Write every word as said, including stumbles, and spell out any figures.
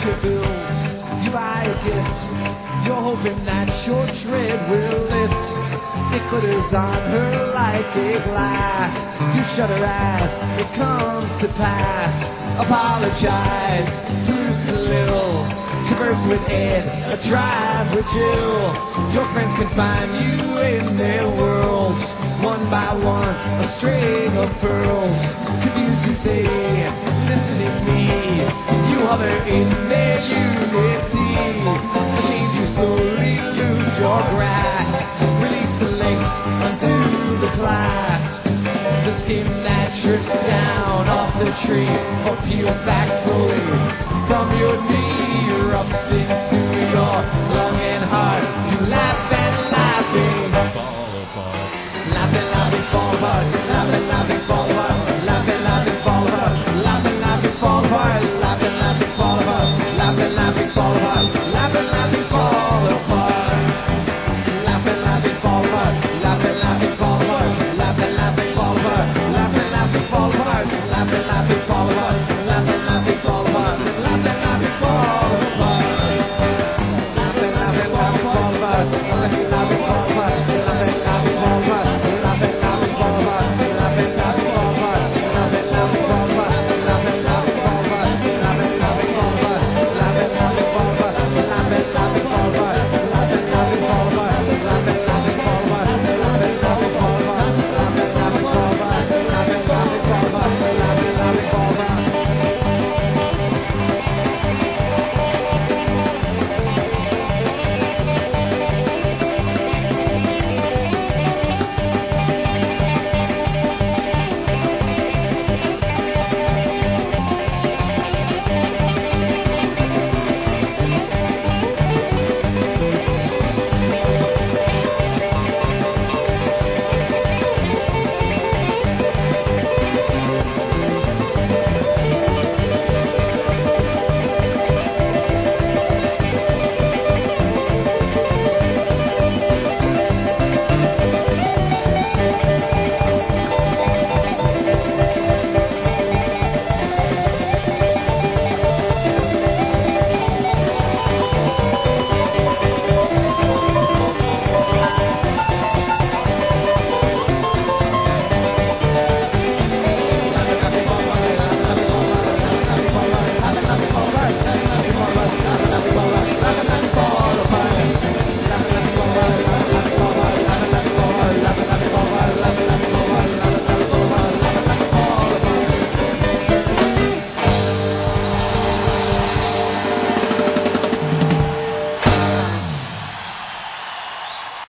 she builds, you buy a gift. You're hoping that your dread will lift. It glitters on her like a glass. You shut her eyes, it comes to pass. Apologize to Lucy Little, converse with Ed, a drive with Jill. Your friends can find you in their worlds, one by one, a string of pearls. Confused you say, this isn't me. You hover in their unity. Ashamed you slowly lose your grasp. Release the links, undo the clasp. The skin that drips down off the tree or peels back slowly from your knee, erupts into your lung and heart. You laugh and laughing, fall apart. Laughing, laughing, fall apart.